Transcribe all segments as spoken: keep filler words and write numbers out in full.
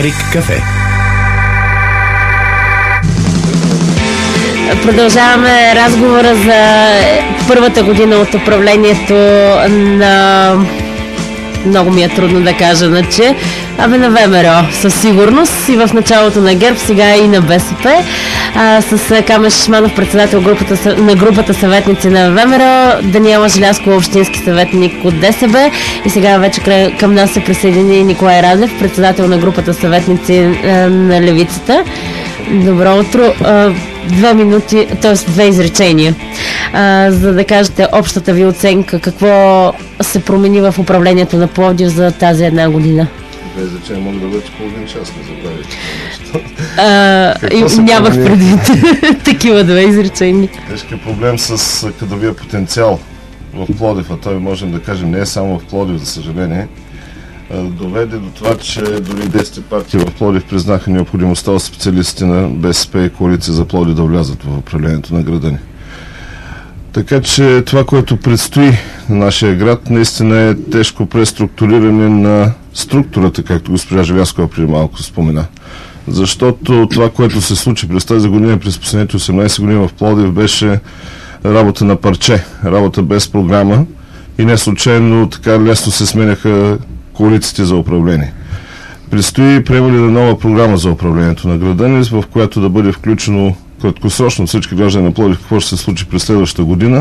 Дарик кафе. Продължаваме разговора за първата година от управлението на... Много ми е трудно да кажа, наче. Абе на ВМРО, със сигурност. И в началото на ГЕРБ, сега и на БСП. А, с Камен Шишманов, председател групата, на групата съветници на ВМРО, Даниела Желязкова, общински съветник от ДСБ. И сега вече към нас се присъедини Николай Радев, председател на групата съветници на Левицата. Добро утро. Две минути, т.е. две изречения, а, за да кажете общата ви оценка, какво се промени в управлението на Пловдив за тази една година. Две изречения мога да бъде половин час, не забравите. Нямах предвид такива две изречения. Тежкият проблем с кадровия потенциал в Пловдив, а той можем да кажем не е само в Пловдив, за съжаление, доведе до това, че дори десет партии в Пловдив признаха необходимостта от специалистите на БСП и коалиция за Пловдив да влязат в управлението на града ни. Така че това, което предстои на нашия град, наистина е тежко преструктуриране на структурата, както госпожа Желязкова преди малко спомена. Защото това, което се случи през тази година, през последните осемнайсет години в Пловдив, беше работа на парче, работа без програма и не случайно така лесно се сменяха коалициите за управление. Предстои приемане на нова програма за управлението на града ни, в която да бъде включено краткосрочно всички граждани на Пловдив какво ще се случи през следващата година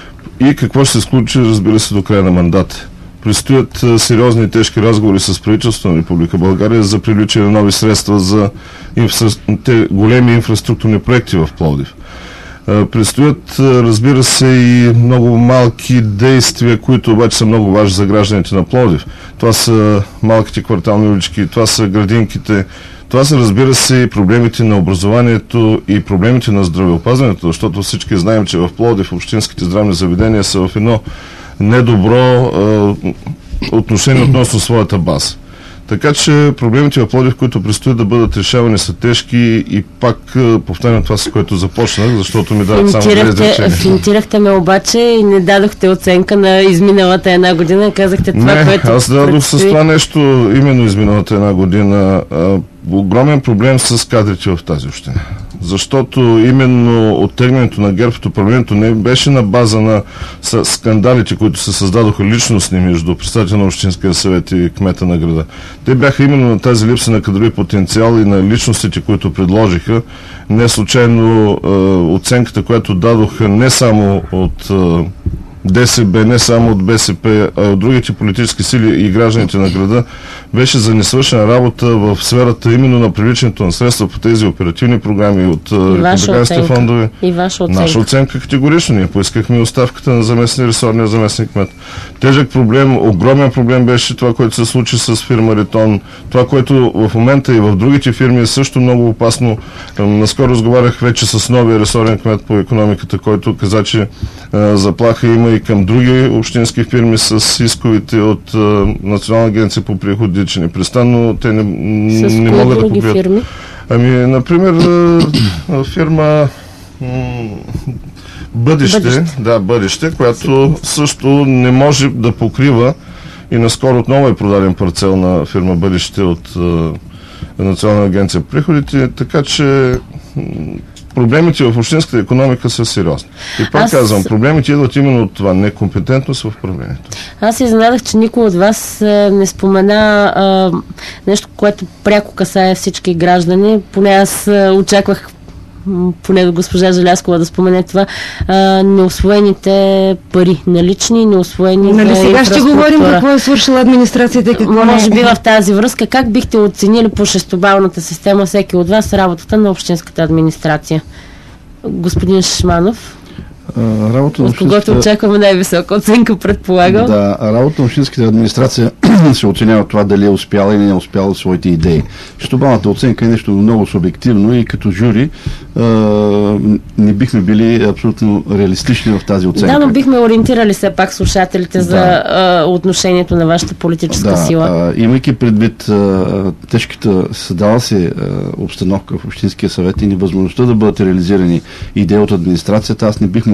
и какво ще се случи, разбира се, до края на мандата. Предстоят сериозни и тежки разговори с правителството на Република България за привличане на нови средства за инфра... те големи инфраструктурни проекти в Пловдив. Предстоят, разбира се, и много малки действия, които обаче са много важни за гражданите на Пловдив. Това са малките квартални улички, това са градинките, това са, разбира се, и проблемите на образованието и проблемите на здравеопазването, защото всички знаем, че в Пловдив общинските здравни заведения са в едно недобро е, отношение относно своята база. Така че проблемите в Пловдив, които предстоят да бъдат решавани, са тежки и пак повтарям това, с което започнах, защото ми дават само две изречения. Финтирахте ме обаче и не дадохте оценка на изминалата една година. Казахте това, не, което аз дадох предстои. С това нещо именно изминалата една година. А, огромен проблем с кадрите в тази община. Защото именно оттеглянето на ГЕРБ в управлението не беше на база на скандалите, които се създадоха личностни между председателя на Общинския съвет и кмета на града. Те бяха именно на тази липса на кадрови потенциал и на личностите, които предложиха. Не случайно е, оценката, която дадоха не само от е, ДСБ, не само от БСП, а от другите политически сили и гражданите на града, беше за несвършена работа в сферата именно на привличането на средства по тези оперативни програми от републиканските фондове. И ваша оценка? Наша оценка категорично. Ние поискахме оставката на заместник ресорния заместник кмет. Тежък проблем, огромен проблем беше това, което се случи с фирма Ритон. Това, което в момента и в другите фирми е също много опасно. Наскоро разговарях вече с новия ресорен кмет по икономиката, който каза, че а, заплаха има и към други общински фирми с исковите от а, Национална агенция по приходи, че непрестанно те не, не могат да покрият. Фирми? Ами, например, а, фирма м- Бъдеще, Бъдеще, да, Бъдеще, която също не може да покрива и наскоро отново е продаден парцел на фирма Бъдеще от а, Национална агенция по приходите, така че проблемите в общинската икономика са сериозни. И пак Аз... казвам, проблемите идват именно от това некомпетентност в управлението. Аз се изненадах, че никой от вас а, не спомена а, нещо, което пряко касае всички граждани. Поне аз а, очаквах поне до госпожа Желязкова да спомене това, а, неусвоените пари, налични и неусвоени нали, сега ще говорим какво е свършила администрацията и какво може би в тази връзка. Как бихте оценили по шестобалната система всеки от вас работата на общинската администрация? Господин Шишманов? Работа на от когото очакваме най-висока оценка, предполагам. Да, работа на общинската администрация се оценява това дали е успяла или не е успяла своите идеи. Счетоводната оценка е нещо много субективно и като жури а, не бихме били абсолютно реалистични в тази оценка. Да, но бихме ориентирали все пак слушателите да. за а, отношението на вашата политическа да, сила. А, имайки предвид а, тежката създала се а, обстановка в Общинския съвет и невъзможността да бъдат реализирани идеи от администрацията, аз не бих могъл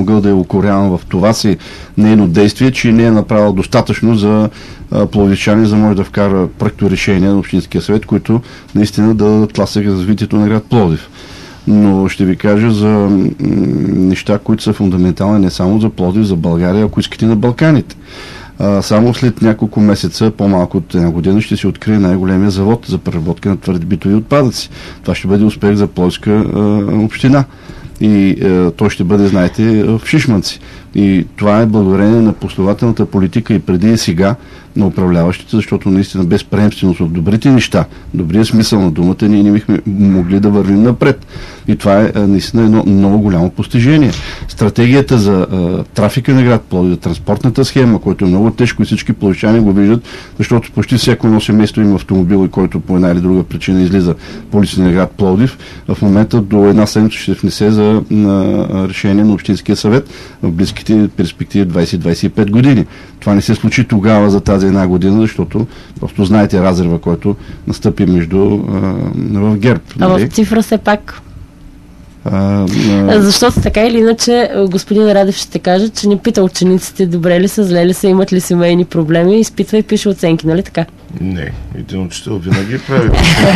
могъл да я укорявам в това си нейно действие, че не е направил достатъчно за пловдивчани, за да може да вкара проекторешения на Общинския съвет, които наистина да тласят развитието на град Пловдив. Но ще ви кажа за м- неща, които са фундаментални не само за Пловдив, за България, ако искате на Балканите. А, само след няколко месеца, по-малко от една година, ще се открие най-големия завод за преработка на твърди битови отпадъци. Това ще бъде успех за Пловдивска а, община. И а, той ще бъде, знаете, в Шишманци. И това е благодарение на последователната политика и преди и сега на управляващите, защото наистина без преемственост в добрите неща, добрия смисъл на думата, ние не бихме могли да вървим напред. И това е наистина едно много голямо постижение. Стратегията за а, трафика на град Пловдив, транспортната схема, която е много тежко и всички пловдивчани го виждат, защото почти всяко едно семейство има автомобил, който по една или друга причина излиза по улиците на град Пловдив. В момента до една седмица ще се внесе за на, решение на Общинския съвет в близките перспективи двайсет до двайсет и пет години. Това не се случи тогава за тази една година, защото просто знаете разрива, който настъпи между а, в ГЕРБ. А в цифра все пак? А, а... Защото така или иначе господин Радев ще каже, че не пита учениците добре ли са, зле ли са, имат ли семейни проблеми, изпитва и пише оценки, нали така? Не, един учител винаги прави.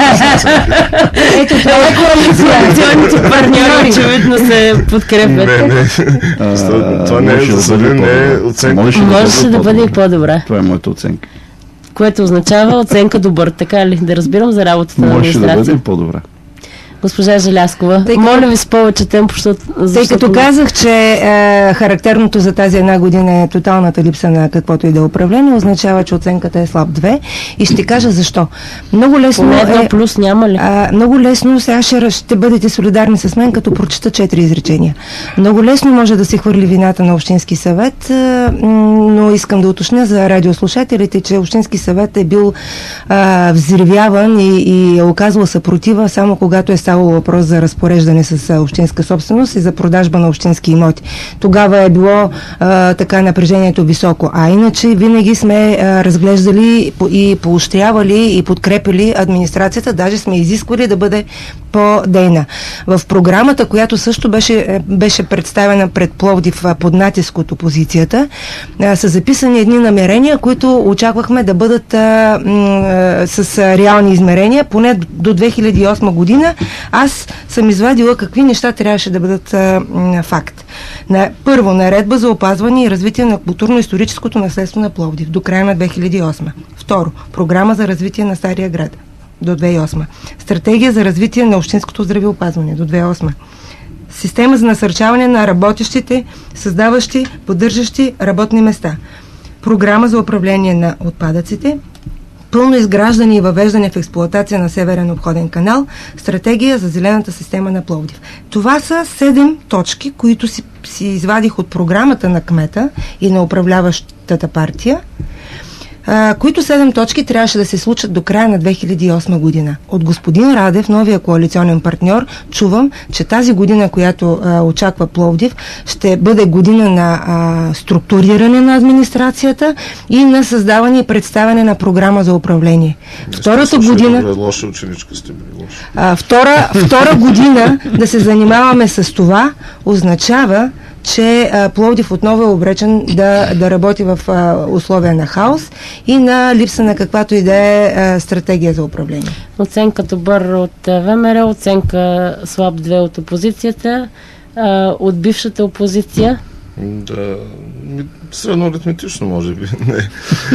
Ето това е коалиционните партньори, очевидно се подкрепят. Не, не. Това не е за съден, не е оценка. Можеше да бъде и по-добра. Това е моята оценка. Което означава оценка добър, така ли? Да разбирам за работата на администрация. Може да бъде по-добра. Госпожа Желязкова, Тъй моля ви с повече темпо, защото... Тъй като казах, че е, характерното за тази една година е тоталната липса на каквото и да е управление, означава, че оценката е слаб две. И ще кажа защо. Много лесно Поне едно е... плюс няма ли? А, много лесно, сега ще, ще бъдете солидарни с мен, като прочита четири изречения. Много лесно може да се хвърли вината на Общински съвет, а, но искам да уточня за радиослушателите, че Общински съвет е бил а, взривяван и, и е оказвал съпротива само когато е ставало въпрос за разпореждане с общинска собственост и за продажба на общински имоти. Тогава е било а, така напрежението високо. А иначе винаги сме а, разглеждали и поощрявали и подкрепили администрацията, даже сме изисквали да бъде по-дейна. В програмата, която също беше, беше представена пред Пловдив под натиск от опозицията, а, са записани едни намерения, които очаквахме да бъдат а, м, с а, реални измерения, поне до две хиляди и осма година. Аз съм извадила какви неща трябваше да бъдат а, м, факт. На, първо, наредба за опазване и развитие на културно-историческото наследство на Пловдив до края на две хиляди и осма. Второ, програма за развитие на Стария град до две хиляди и осма. Стратегия за развитие на общинското здравеопазване до две хиляди и осма. Система за насърчаване на работещите, създаващи, поддържащи работни места. Програма за управление на отпадъците. Пълно изграждане и въвеждане в експлоатация на Северен обходен канал, стратегия за зелената система на Пловдив. Това са седем точки, които си, си извадих от програмата на кмета и на управляващата партия, а, които седем точки трябваше да се случат до края на две хиляди и осма година. От господин Радев, новия коалиционен партньор, чувам, че тази година, която а, очаква Пловдив, ще бъде година на а, структуриране на администрацията и на създаване и представяне на програма за управление. Втората година... Лоша ученичка сте били, лоша. А, втора, втора година да се занимаваме с това означава, че а, Пловдив отново е обречен да, да работи в а, условия на хаос и на липса на каквато и да е а, стратегия за управление. Оценка добър от ВМРО, оценка слаб две от опозицията, а, от бившата опозиция. Да, средно аритметично може би. Не.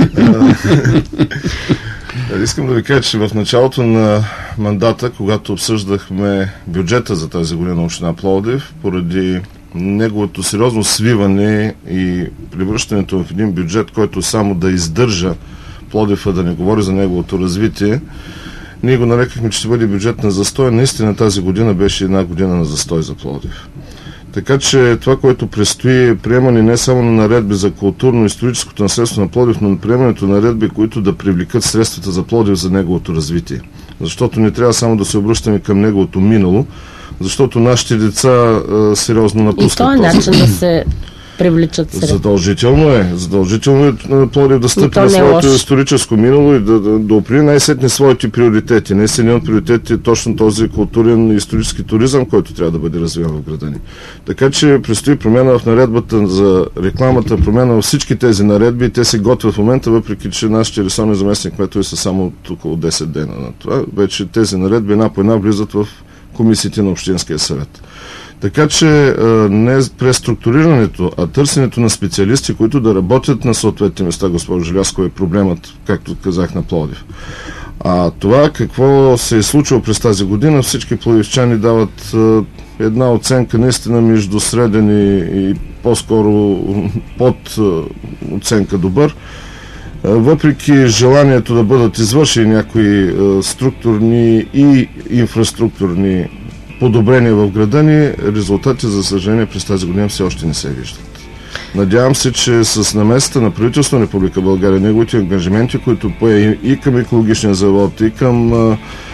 Искам да ви кажа, че в началото на мандата, когато обсъждахме бюджета за тази година община Пловдив, поради неговото сериозно свиване и превръщането в един бюджет, който само да издържа Пловдив, да не говори за неговото развитие, ние го нарекахме, че ще бъде бюджет на застой. Наистина тази година беше една година на застой за Пловдив. Така че това, което предстои, е приемане не само на наредби за културно-историческото наследство на Пловдив, но на приемането на наредби, които да привлекат средствата за Пловдив за неговото развитие. Защото не трябва само да се обръщаме към неговото минало, защото нашите деца а, сериозно напускат. И то е начин да се привличат сред. Задължително е. Задължително е Пловдив да стъпи на своето историческо минало и да, да, да определи най-сетне своите приоритети. Не един от приоритетите е точно този културен и исторически туризъм, който трябва да бъде развиван в града ни. Така че предстои промяна в наредбата за рекламата, промяна във всички тези наредби и те се готвят в момента, въпреки че нашите ресорни заместник кметове са само от около десет дена на това. Вече тези наредби една по една влизат в комисиите на Общинския съвет. Така че не преструктурирането, а търсенето на специалисти, които да работят на съответните места, госпожо Желязкова, е проблемът, както казах, на Пловдив. А това какво се е случило през тази година, всички пловдивчани дават една оценка наистина между среден и, и по-скоро под оценка добър. Въпреки желанието да бъдат извършени някои структурни и инфраструктурни подобрения в града ни, резултати, за съжаление, през тази година все още не се виждат. Надявам се, че с намесата на правителството на Република България, неговите ангажименти, които пое и към екологичния завод, и към а,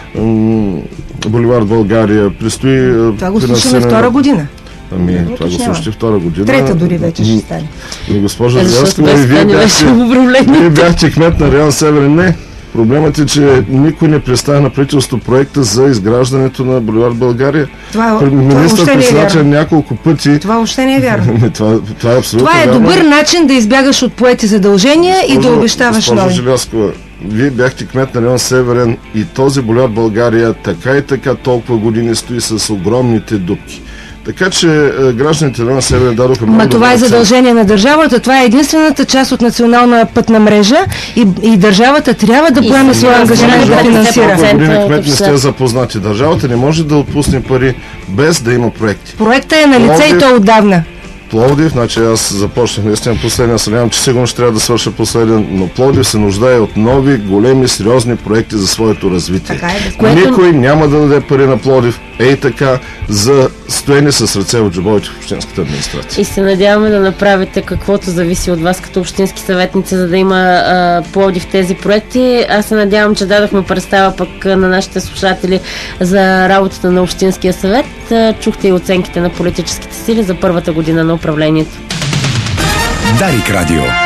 м, Боливар България, предстои... Това го слушаме втора година. Ами, не, това го слушате втора година. Трета дори вече ще стане. И госпожа Желязкова, вие бяхте, вие бяхте кмет на район Северен. Не. Проблемът е, че никой не представя на правителството проекта за изграждането на Боливар България. Министър-председател няколко пъти. Това въобще не е вярно. това, това е абсолютно Това е вярно. Добър начин да избягаш от поети задължения госпожо, и да обещаваш нови. Госпожо Желязкова, вие бяхте кмет на район Северен и този Боливар България така и така толкова години стои с огромните дупки. Така че е, гражданите на Северен дадоха много. Ма това е задължение на държавата. Това е единствената част от национална пътна мрежа и, и държавата трябва да поеме своя ангажимент да финансира. Години кмет не сте запознати. Държавата не може да отпусне пари без да има проекти. Проектът е на лице Пловдив, и то отдавна. Пловдив, значи аз започнах наистина последния, съдявам, че сигурно ще трябва да свърша последен, но Пловдив се нуждае от нови, големи, сериозни проекти за своето развитие. Така е, което... Никой няма да даде пари на Пловдив, ей така, за стоене с ръце от джобовете в общинската администрация. И се надяваме да направите каквото зависи от вас като общински съветници, за да има а, Пловдив тези проекти. Аз се надявам, че дадохме представа пък на нашите слушатели за работата на Общинския съвет. Чухте и оценките на политическите сили за първата година на управлението. Дарик Радио.